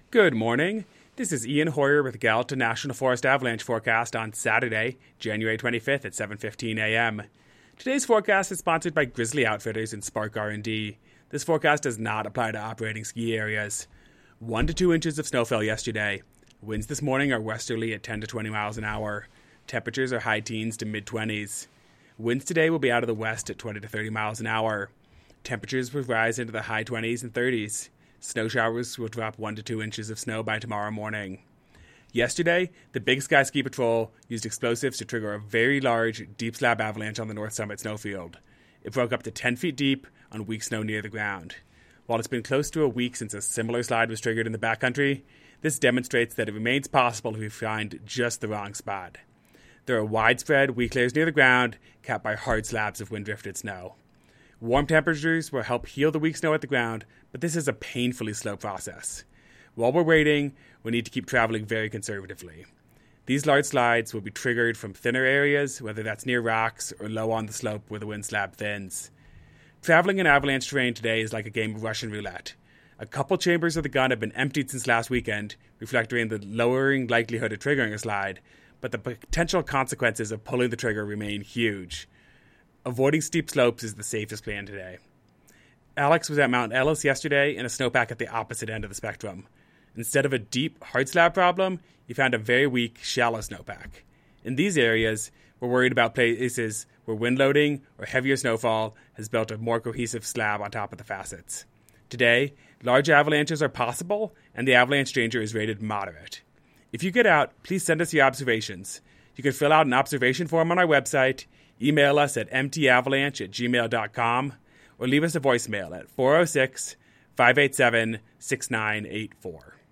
Good morning. This is Ian Hoyer with the Gallatin National Forest Avalanche Forecast on Saturday, January 25th at 7:15 a.m. Today's forecast is sponsored by Grizzly Outfitters and Spark R&D. This forecast does not apply to operating ski areas. 1 to 2 inches of snow fell yesterday. Winds this morning are westerly at 10 to 20 miles an hour. Temperatures are high teens to mid-20s. Winds today will be out of the west at 20 to 30 miles an hour. Temperatures will rise into the high 20s and 30s. Snow showers will drop 1 to 2 inches of snow by tomorrow morning. Yesterday, the Big Sky Ski Patrol used explosives to trigger a very large, deep slab avalanche on the North Summit snowfield. It broke up to 10 feet deep on weak snow near the ground. While it's been close to a week since a similar slide was triggered in the backcountry, this demonstrates that it remains possible if we find just the wrong spot. There are widespread weak layers near the ground, capped by hard slabs of wind-drifted snow. Warm temperatures will help heal the weak snow at the ground, but this is a painfully slow process. While we're waiting, we need to keep traveling very conservatively. These large slides will be triggered from thinner areas, whether that's near rocks or low on the slope where the wind slab thins. Traveling in avalanche terrain today is like a game of Russian roulette. A couple chambers of the gun have been emptied since last weekend, reflecting the lowering likelihood of triggering a slide, but the potential consequences of pulling the trigger remain huge. Avoiding steep slopes is the safest plan today. Alex was at Mount Ellis yesterday in a snowpack at the opposite end of the spectrum. Instead of a deep, hard slab problem, he found a very weak, shallow snowpack. In these areas, we're worried about places where wind loading or heavier snowfall has built a more cohesive slab on top of the facets. Today, large avalanches are possible, and the avalanche danger is rated moderate. If you get out, please send us your observations. You can fill out an observation form on our website, email us at mtavalanche@gmail.com, or leave us a voicemail at 406-587-6984.